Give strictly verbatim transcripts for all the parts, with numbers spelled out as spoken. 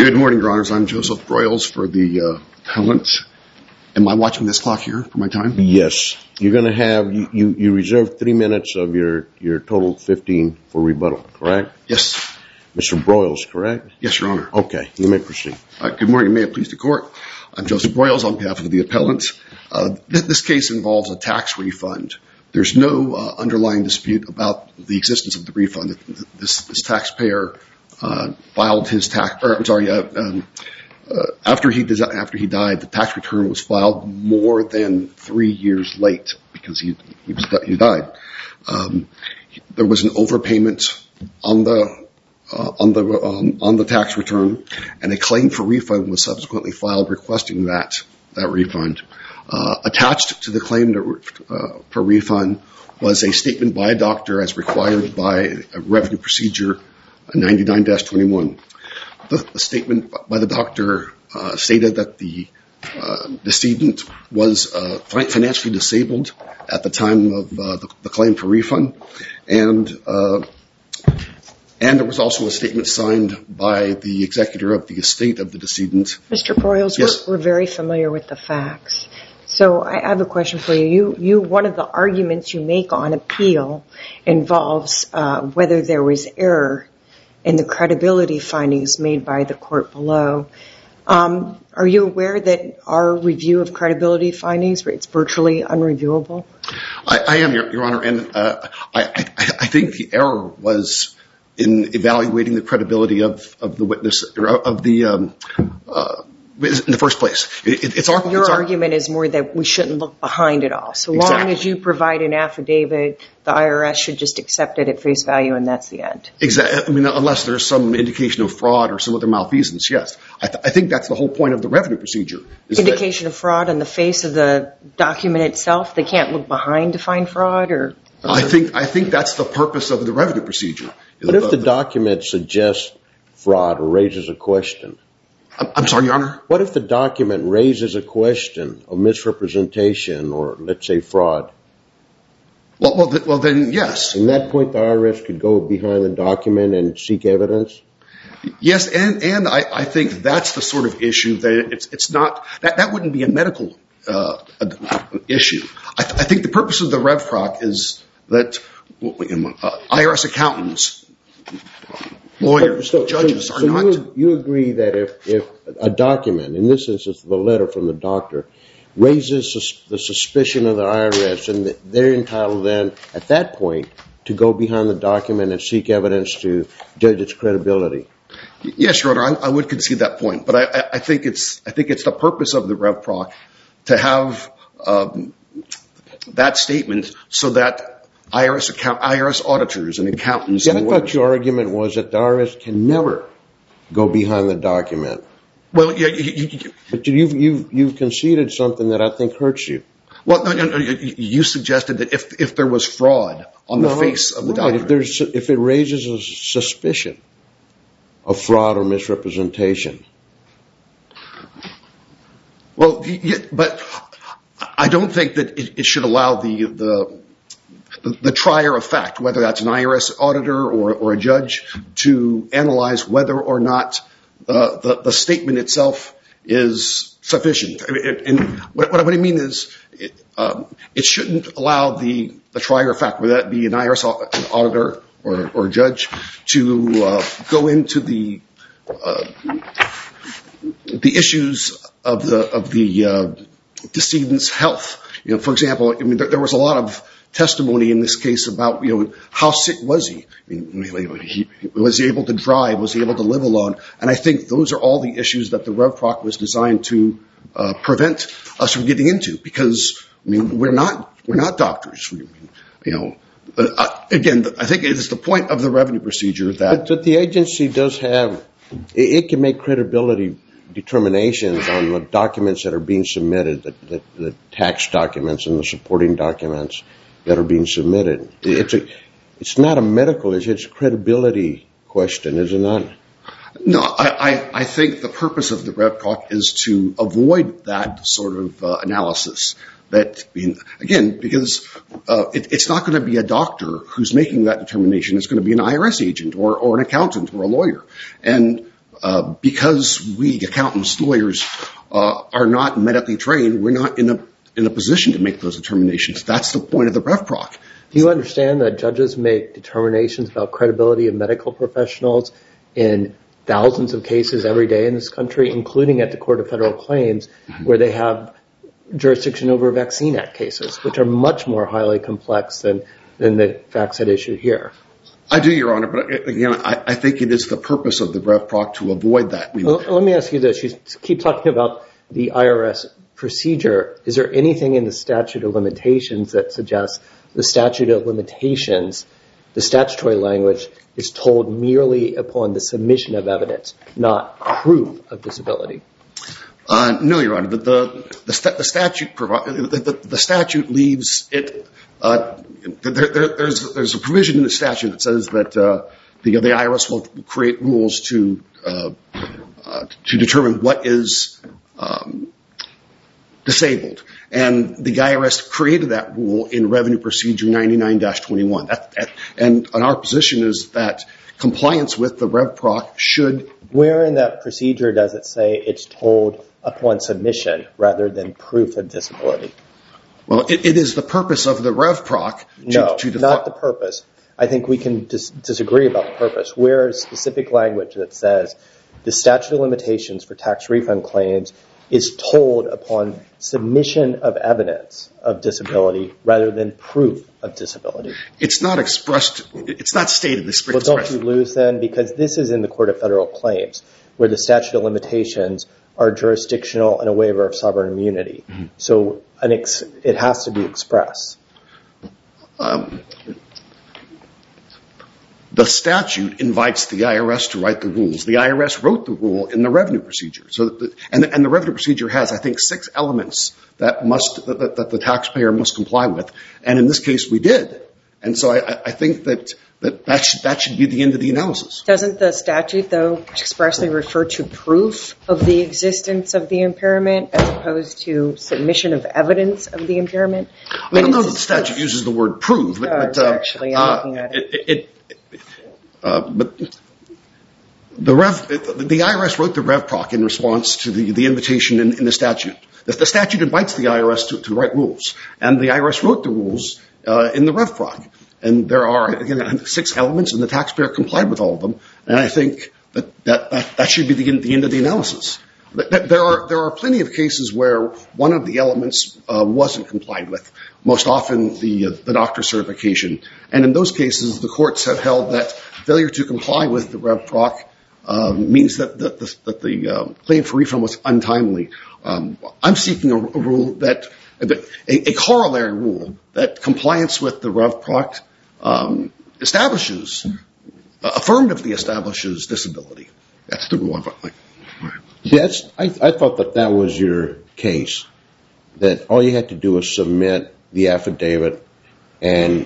Good morning, Your Honors. I'm Joseph Broyles for the uh, appellant. Am I watching this clock here for my time? Yes. You're going to have, you, you, you reserved three minutes of your, your total fifteen for rebuttal, correct? Yes. Mister Broyles, correct? Yes, Your Honor. Okay, you may proceed. Uh, good morning. May it please the Court. I'm Joseph Broyles on behalf of the appellant. Uh, th- this case involves a tax refund. There's no uh, underlying dispute about the existence of the refund. This, this taxpayer uh, filed his tax, or I'm sorry, uh, um, uh, after he desi- after he died, the tax return was filed more than three years late because he he, was, he died. Um, there was an overpayment on the uh, on the um, on the tax return, and a claim for refund was subsequently filed requesting that that refund. Uh, attached to the claim to, uh, for refund was a statement by a doctor as required by a revenue procedure ninety-nine dash twenty-one. The, the statement by the doctor uh, stated that the uh, decedent was uh, financially disabled at the time of uh, the, the claim for refund, and uh, and there was also a statement signed by the executor of the estate of the decedent. Mister Broyles, yes. we're, we're very familiar with the facts. So I have a question for you. You, you one of the arguments you make on appeal involves uh, whether there was error in the credibility findings made by the court below. Um, are you aware that our review of credibility findings, it's virtually unreviewable? I, I am, Your, Your Honor, and uh, I, I, I think the error was in evaluating the credibility of, of the witness, or of the um, uh, in the first place. It, it's our, Your it's our, argument is more that we shouldn't look behind it all. So exactly. long as you provide an affidavit, the I R S should just accept it at face value, and that's the end. Exactly. I mean, unless there's some indication of fraud or some other malfeasance, yes. I, th- I think that's the whole point of the revenue procedure. Is indication of fraud on the face of the document itself? They can't look behind to find fraud? Or, or I think I think that's the purpose of the revenue procedure. But if the document suggests fraud or raises a question? I'm sorry, Your Honor? What if the document raises a question of misrepresentation or, let's say, fraud? Well, well, th- well then, yes. In that point, the I R S could go behind the document and seek evidence? Yes, and, and I, I think that's the sort of issue that it's, it's not, that, that wouldn't be a medical uh, issue. I, th- I think the purpose of the RevProc is that uh, I R S accountants, lawyers, so, judges so, are so not. You, you agree that if, if a document, in this instance the letter from the doctor, raises sus- the suspicion of the I R S, and they're entitled then, at that point, to go behind the document and seek evidence to judge its credibility? Yes, Your Honor, I, I would concede that point, but I, I, I think it's I think it's the purpose of the RevProc to have um, that statement so that I R S account, I R S auditors and accountants. Yeah, and I thought your argument was that the I R S can never go behind the document. Well, yeah, you, you, but you've you've you've conceded something that I think hurts you. Well, no, no, no, you suggested that if if there was fraud on no, the face of the right, document, if there's if it raises a suspicion of fraud or misrepresentation. Well, yeah, but I don't think that it, it should allow the the. The, the trier of fact, whether that's an I R S auditor or, or a judge, to analyze whether or not uh, the, the statement itself is sufficient. And what, what I mean is, it, um, it shouldn't allow the, the trier of fact, whether that be an I R S auditor or, or a judge, to uh, go into the uh, the issues of the of the uh, decedent's health. You know, for example, I mean, there, there was a lot of testimony in this case about, you know, how sick was he? I mean, he was he able to drive? Was he able to live alone? And I think those are all the issues that the RevProc was designed to uh, prevent us from getting into, because I mean, we're not we're not doctors. We, you know, uh, again, I think it is the point of the revenue procedure that. But, but the agency does have, it, it can make credibility determinations on the documents that are being submitted, the, the, the tax documents and the supporting documents that are being submitted. It's a, it's not a medical issue, it's a credibility question, is it not? No, I, I, I think the purpose of the RevProc is to avoid that sort of uh, analysis. That, I mean, again, because uh, it, it's not going to be a doctor who's making that determination. It's going to be an I R S agent or, or an accountant or a lawyer. And uh, because we accountants, lawyers, uh, are not medically trained, we're not in a in a position to make those determinations. That's the point of the RevProc. Do you understand that judges make determinations about credibility of medical professionals in thousands of cases every day in this country, including at the Court of Federal Claims, mm-hmm. where they have jurisdiction over Vaccine Act cases, which are much more highly complex than, than the facts at issue here? I do, Your Honor, but again, I, I think it is the purpose of the RevProc to avoid that. I mean, well, let me ask you this. You keep talking about the I R S procedure. Is there anything in the statute of limitations that suggests the statute of limitations, the statutory language, is told merely upon the submission of evidence, not proof of disability? Uh, no, Your Honor. The, the, the, st- the statute provi- the, the, the statute leaves it. Uh, there, there, there's there's a provision in the statute that says that uh, the the I R S will create rules to uh, uh, to determine what is um, disabled, and the I R S created that rule in Revenue Procedure ninety-nine dash twenty-one. That, that, and, and our position is that compliance with the RevProc should. Where in that procedure does it say it's told upon submission rather than proof of disability? Well, it, it is the purpose of the RevProc to, no, to defi- not the purpose. I think we can dis- disagree about the purpose. Where is specific language that says the statute of limitations for tax refund claims is told upon submission of evidence of disability rather than proof of disability? It's not expressed. It's not stated. Well, don't you lose then? Because this is in the Court of Federal Claims, where the statute of limitations are jurisdictional and a waiver of sovereign immunity. Mm-hmm. So an ex- it has to be expressed. Um, the statute invites the I R S to write the rules. The I R S wrote the rule in the revenue procedure. So, that the, and, and the revenue procedure has, I think, six elements that must that, that the taxpayer must comply with. And in this case, we did. And so I, I think that that that should, that should be the end of the analysis. Doesn't the statute, though, expressly refer to proof of the existence of the impairment as opposed to submission of evidence of the impairment? I, mean, I don't know if the statute uses the word prove, but, oh, but uh, actually, I'm looking at it. it, it uh, but the Rev, the I R S wrote the RevProc in response to the, the invitation in, in the statute. The, the statute invites the I R S to, to write rules, and the I R S wrote the rules uh, in the RevProc. And there are, again, six elements, and the taxpayer complied with all of them. And I think that that, that, that should be the, the end of the analysis. There are there are plenty of cases where one of the elements uh, wasn't complied with. Most often, the uh, the doctor certification. And in those cases, the courts have held that failure to comply with the RevProc uh, means that the, the, that the uh, claim for refund was untimely. Um, I'm seeking a, a rule that a, a corollary rule that compliance with the RevProc Um, establishes, uh, affirmatively establishes disability. That's the rule. Like, See, that's, I, I thought that that was your case, that all you had to do was submit the affidavit, and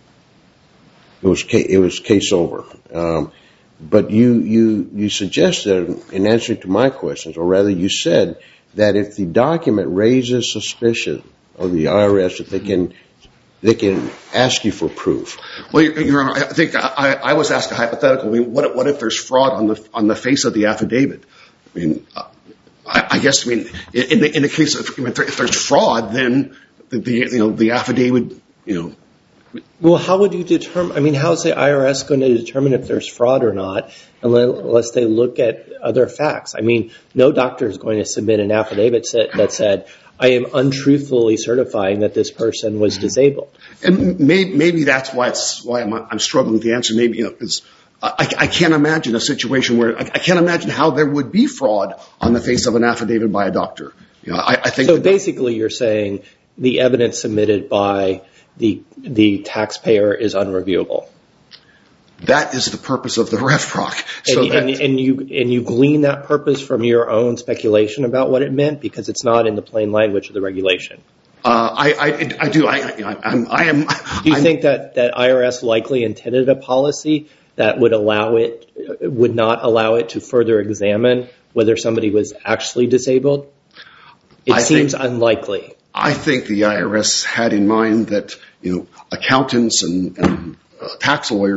it was it was case over. Um, but you you you suggested in answering to my questions, or rather, you said that if the document raises suspicion of the I R S, that they can. They can ask you for proof. Well, Your Honor, I think I, I was asked a hypothetical. I mean, what, what if there's fraud on the on the face of the affidavit? I mean, I, I guess I mean in the in the case of if there's fraud, then the, the you know the affidavit you know. Well, how would you determine? I mean, how is the I R S going to determine if there's fraud or not unless they look at other facts? I mean, no doctor is going to submit an affidavit that said, I am untruthfully certifying that this person was disabled. And maybe, maybe that's why it's why I'm, I'm struggling to answer. Maybe you know, because I, I can't imagine a situation where I, I can't imagine how there would be fraud on the face of an affidavit by a doctor. You know, I, I think. So basically, you're saying the evidence submitted by the the taxpayer is unreviewable. That is the purpose of the RevProc. So and, and, and you and you glean that purpose from your own speculation about what it meant because it's not in the plain language of the regulation. Uh, I, I, I do. I, I, I'm, I am. Do you I'm, think that, that I R S likely intended a policy that would allow it, would not allow it to further examine whether somebody was actually disabled? It I seems think, unlikely. I think the I R S had in mind that you know accountants and, and uh, tax lawyers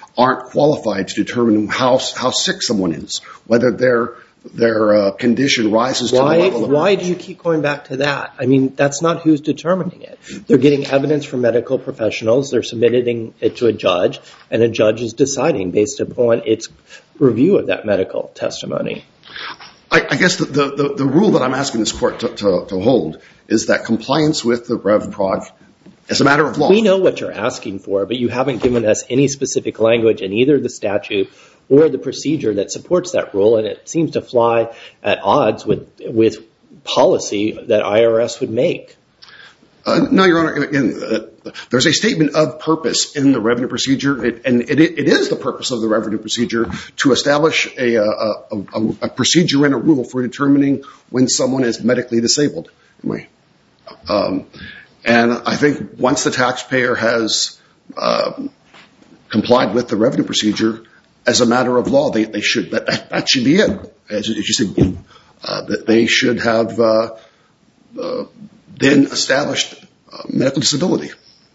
aren't qualified to determine how how sick someone is, whether their their uh, condition rises why, to the level of... Why do you keep going back to that? I mean, that's not who's determining it. They're getting evidence from medical professionals. They're submitting it to a judge, and a judge is deciding based upon its review of that medical testimony. I, I guess the, the, the rule that I'm asking this court to, to, to hold is that compliance with the Rev Proc is a matter of law. We know what you're asking for, but you haven't given us any specific language in either the statute or the procedure that supports that rule, and it seems to fly at odds with with policy that I R S would make. Uh, no, Your Honor. Again, uh, there's a statement of purpose in the revenue procedure, it, and it, it is the purpose of the revenue procedure to establish a, a, a, a procedure and a rule for determining when someone is medically disabled. Um, and I think once the taxpayer has uh, complied with the revenue procedure, as a matter of law, they, they should that, that, that should be it. As, as you said, uh, that they should have uh, uh, then established uh, medical disability.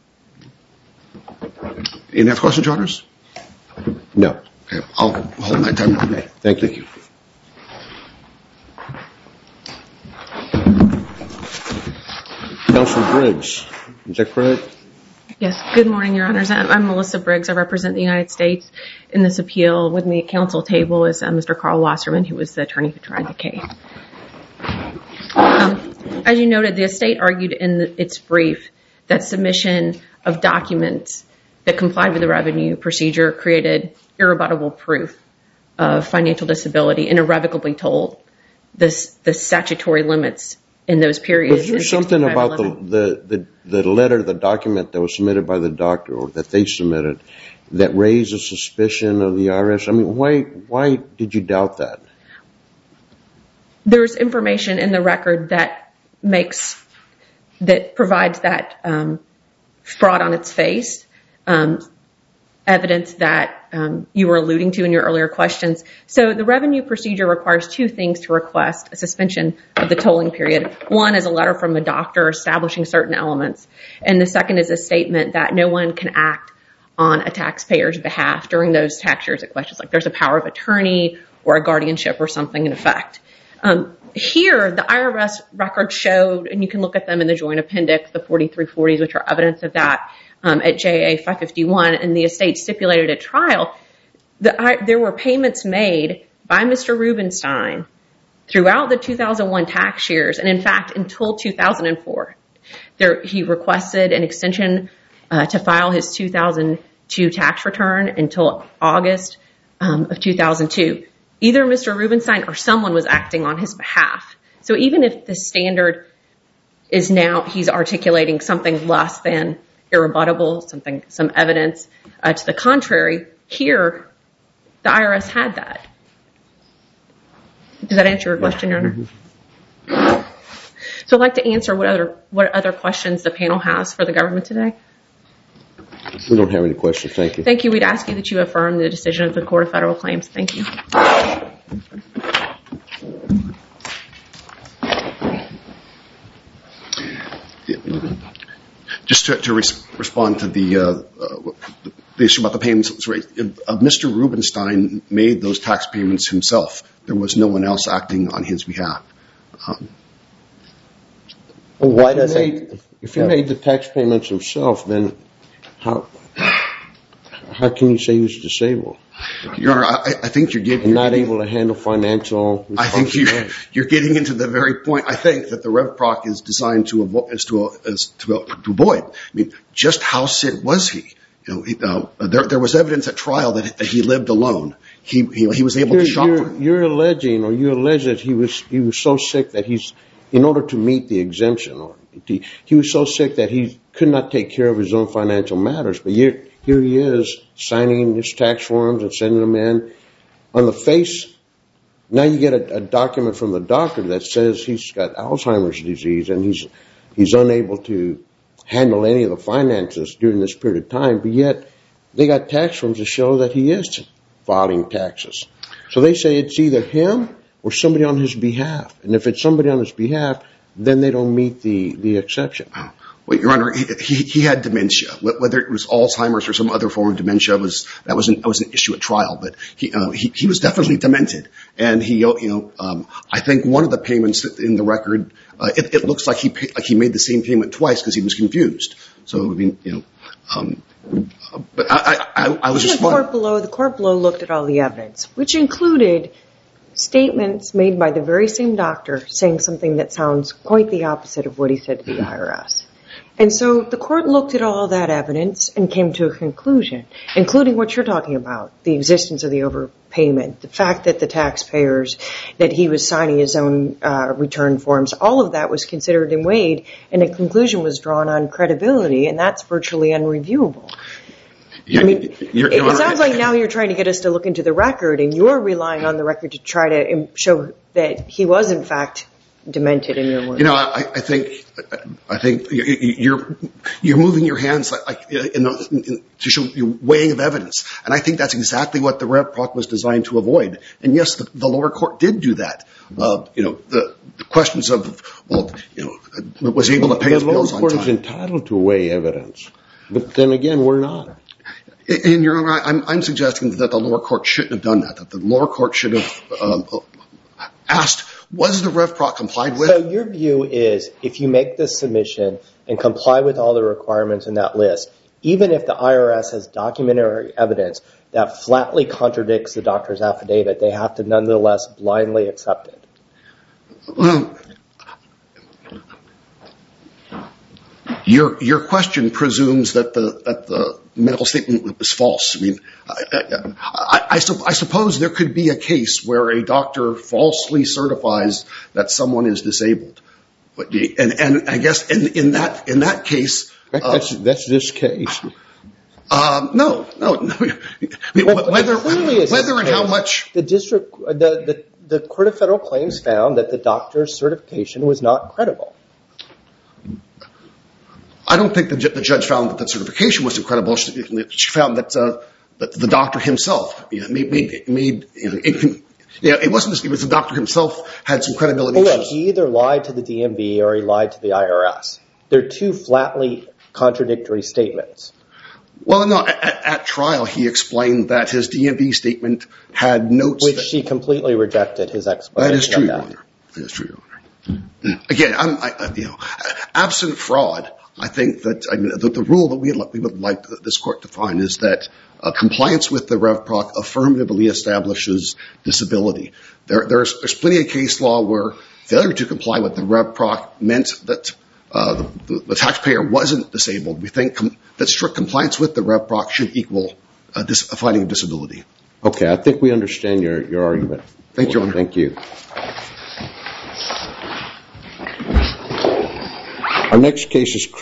Any other questions, Your Honors? No. Okay, I'll hold my time. Okay. Thank you. Thank you. Counsel Briggs, is that correct? Yes. Good morning, Your Honors. I'm, I'm Melissa Briggs. I represent the United States in this appeal. With me at counsel table is uh, Mister Carl Wasserman, who was the attorney who tried the case. Um, as you noted, the estate argued in the, its brief that submission of documents that complied with the revenue procedure created irrebuttable proof of financial disability and irrevocably told this, the statutory limits in those periods. Was there something about the, the, the, the letter, the document that was submitted by the doctor or that they submitted that raised a suspicion of the I R S? I mean, why why did you doubt that? There's information in the record that makes, that provides that um, fraud on its face, um, evidence that um, you were alluding to in your earlier questions. So the revenue procedure requires two things to request a suspension of the tolling period. One is a letter from a doctor establishing certain elements, and the second is a statement that no one can act on a taxpayer's behalf during those tax years at questions, like there's a power of attorney or a guardianship or something in effect. Um, here, the I R S record showed, and you can look at them in the joint appendix, the forty-three forties, which are evidence of that, um, at J A five fifty-one, and the estate stipulated at trial, the, I, there were payments made by Mister Rubenstein throughout the two thousand one tax years, and in fact, until two thousand four. There, he requested an extension uh, to file his two thousand two tax return until August um, of two thousand two. Either Mister Rubenstein or someone was acting on his behalf. So even if the standard is now, he's articulating something less than irrebuttable, something, some evidence uh, to the contrary, here, the I R S had that. Does that answer your question, Your Honor? Mm-hmm. So I'd like to answer what other, what other questions the panel has for the government today. We don't have any questions. Thank you. Thank you. We'd ask you that you affirm the decision of the Court of Federal Claims. Thank you. Just to, to res- respond to the, uh, uh, the issue about the payments, right. uh, Mister Rubenstein made those tax payments himself. There was no one else acting on his behalf. Um, well, why does it? If he yeah. made the tax payments himself, then how how can you say he was disabled? Your Honor, I, I think you're getting... And not able to handle financial... I think you're, you're getting into the very point, I think, that the Rev Proc is designed to, avo- is to, is to, to avoid. I mean, just how sick was he? You know, he, uh, there, there was evidence at trial that, that he lived alone. He, he, he was able you're, to shop you're, for... You're alleging, or you allege that he was, he was so sick that he's, in order to meet the exemption, or he, he was so sick that he could not take care of his own financial matters, but you're... Here he is, signing his tax forms and sending them in. On the face, now you get a, a document from the doctor that says he's got Alzheimer's disease and he's he's unable to handle any of the finances during this period of time, but yet they got tax forms to show that he is filing taxes. So they say it's either him or somebody on his behalf. And if it's somebody on his behalf, then they don't meet the, the exception. Well, Your Honor, he, he, he had dementia. Whether it was Alzheimer's or some other form of dementia, was that was an, that was an issue at trial. But he, uh, he he was definitely demented, and he you know um, I think one of the payments in the record, uh, it, it looks like he pay, like he made the same payment twice because he was confused. So I mean, you know, um, but I I, I was just the court below. The court below looked at all the evidence, which included statements made by the very same doctor saying something that sounds quite the opposite of what he said to the I R S. And so the court looked at all that evidence and came to a conclusion, including what you're talking about, the existence of the overpayment, the fact that the taxpayers, that he was signing his own uh, return forms, all of that was considered and weighed, and a conclusion was drawn on credibility, and that's virtually unreviewable. I mean, you're, you're it sounds like now you're trying to get us to look into the record, and you're relying on the record to try to show that he was, in fact, demented in your words. You know, I, I think, I think you're you're moving your hands like, like in the, in, to show your weighing of evidence, and I think that's exactly what the Rev Proc was designed to avoid. And yes, the, the lower court did do that. Uh, you know, the, the questions of well, you know, was able to pay his bills on time. The lower court is entitled to weigh evidence, but then again, we're not. And Your Honor, I'm, I'm suggesting that the lower court shouldn't have done that. That the lower court should have um, asked, was the Rev Proc complied with? So your view is, if you make this submission and comply with all the requirements in that list, even if the I R S has documentary evidence that flatly contradicts the doctor's affidavit, they have to nonetheless blindly accept it? Well, your your question presumes that the that the medical statement was false. I mean, I, I, I, I, su- I suppose there could be a case where a doctor falsely certifies that someone is disabled, but and and I guess in in that in that case, that's uh, that's this case. Um, no, no, no. I mean, well, whether whether and how much the district the, the the Court of Federal Claims found that the doctor's certification was not credible. I don't think the, ju- the judge found that the certification was incredible. She, she found that, uh, that the doctor himself you know, made, made, made you know, it, yeah, it wasn't just, it was the doctor himself had some credibility well, issues. Look, he either lied to the D M V or he lied to the I R S. They're two flatly contradictory statements. Well, no, at, at trial he explained that his D M V statement had notes. Which that, she completely rejected his explanation. That is true, of Your that. Honor. That is true, Your Honor. Again, I'm, I, you know, absent fraud, I think that I mean, the, the rule that we, we would like this court to find is that uh, compliance with the Rev Proc affirmatively establishes disability. There, there's, there's plenty of case law where failure to comply with the Rev Proc meant that uh, the, the, the taxpayer wasn't disabled. We think com- that strict compliance with the Rev Proc should equal uh, dis- a finding of disability. Okay, I think we understand your, your argument. Thank you, Your Honor. Thank you. Our next case is